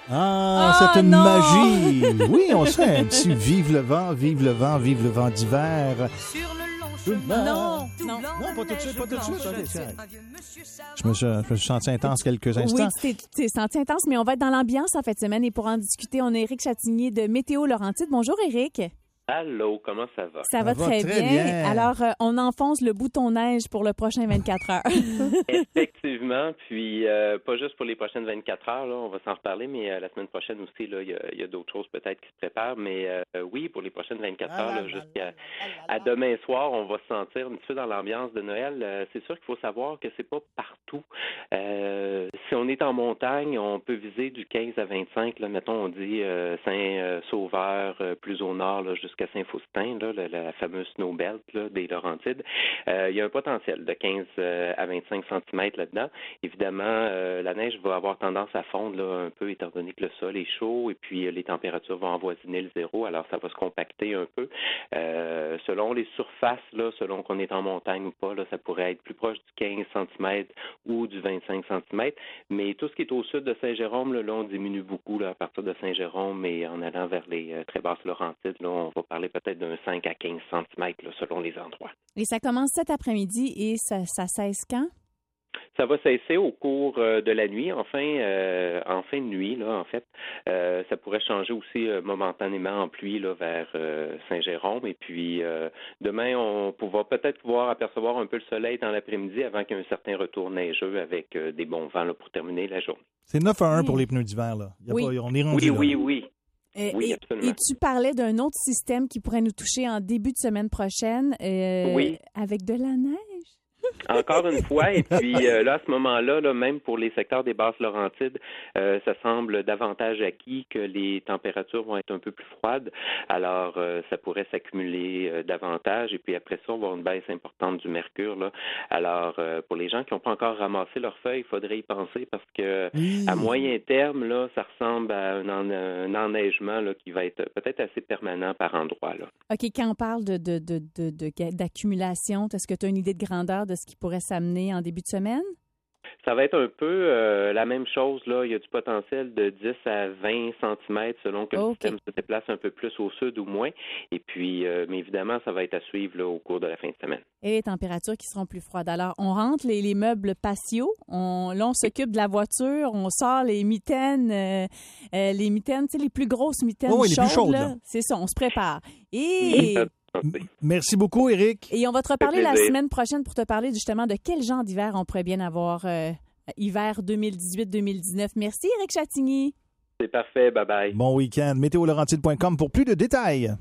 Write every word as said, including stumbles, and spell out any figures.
Ah, Oh, c'est une non! magie. Oui, on se fait un petit vive le vent, vive le vent, vive le vent d'hiver. Sur le long Non, chemin, non. Non, pas tout de suite, pas tout de suite. blanche, Ok, correct. un vieux monsieur savant. Je me suis, je me suis senti intense quelques instants. Oui, tu t'es- tu t'es senti intense, mais on va être dans l'ambiance en fin de semaine et pour en discuter, on a Éric Chatinier de Météo Laurentide. Bonjour Éric. Allô, comment ça va? Ça va, va très, très bien. bien. Alors, euh, on enfonce le bouton neige pour le prochain vingt-quatre heures. Effectivement, puis euh, pas juste pour les prochaines vingt-quatre heures, là, on va s'en reparler, mais euh, la semaine prochaine aussi, là, il y a, il y a d'autres choses peut-être qui se préparent, mais euh, oui, pour les prochaines vingt-quatre heures, là, jusqu'à à demain soir, on va se sentir un petit peu dans l'ambiance de Noël. Euh, c'est sûr qu'il faut savoir que c'est pas partout. Euh, si on est en montagne, on peut viser du quinze à vingt-cinq, là, mettons, on dit euh, Saint-Sauveur, euh, plus au nord, là, jusqu'à Saint-Faustin, là, la, la fameuse snow belt là, des Laurentides. Euh, il y a un potentiel de quinze à vingt-cinq centimètres là-dedans. Évidemment, euh, la neige va avoir tendance à fondre là, un peu étant donné que le sol est chaud et puis euh, les températures vont avoisiner le zéro, alors ça va se compacter un peu. Euh, selon les surfaces, là, selon qu'on est en montagne ou pas, là, ça pourrait être plus proche du quinze centimètres ou du vingt-cinq centimètres. Mais tout ce qui est au sud de Saint-Jérôme, là, là on diminue beaucoup là, à partir de Saint-Jérôme et en allant vers les euh, très basses Laurentides, là, on va parler peut-être d'un cinq à quinze centimètres là, selon les endroits. Et ça commence cet après-midi et ça, ça cesse quand? Ça va cesser au cours euh, de la nuit, en fin, euh, en fin de nuit, là, en fait. Euh, ça pourrait changer aussi euh, momentanément en pluie là, vers euh, Saint-Jérôme. Et puis, euh, demain, on pourra peut-être pouvoir apercevoir un peu le soleil dans l'après-midi avant qu'il y ait un certain retour neigeux avec euh, des bons vents là, pour terminer la journée. C'est neuf à un Oui. pour les pneus d'hiver. Là. Il y a Oui. pas- on est rendu Oui, là. oui, oui. Euh, Oui, et, absolument. et tu parlais d'un autre système qui pourrait nous toucher en début de semaine prochaine euh, Oui. avec de la neige. Encore une fois, et puis euh, là, à ce moment-là, là, même pour les secteurs des basses Laurentides, euh, ça semble davantage acquis que les températures vont être un peu plus froides. Alors, euh, ça pourrait s'accumuler euh, davantage. Et puis après ça, on va avoir une baisse importante du mercure. Là. Alors, euh, pour les gens qui n'ont pas encore ramassé leurs feuilles, il faudrait y penser parce que Oui. à moyen terme, là, ça ressemble à un, en- un enneigement là, qui va être peut-être assez permanent par endroit. Là. OK, quand on parle de, de, de, de, de- d'accumulation, est-ce que tu as une idée de grandeur de ce qui pourrait s'amener en début de semaine? Ça va être un peu euh, la même chose. Là. Il y a du potentiel de dix à vingt centimètres selon que OK. le système se déplace un peu plus au sud ou moins. Et puis, euh, mais évidemment, ça va être à suivre là, au cours de la fin de semaine. Et les températures qui seront plus froides. Alors, on rentre les, les meubles patio. On, là, on s'occupe de la voiture. On sort les mitaines, euh, euh, les mitaines, tu sais, les plus grosses mitaines Oh oui, les chaudes. plus chaudes, là. là. C'est ça, on se prépare. Et, Et, M- Merci beaucoup, Éric. et on va te reparler la plaisir. semaine prochaine pour te parler justement de quel genre d'hiver on pourrait bien avoir euh, hiver deux mille dix-huit deux mille dix-neuf. Merci, Éric Chatigny. c'est parfait. Bye-bye. Bon week-end. météo laurentide point com pour plus de détails.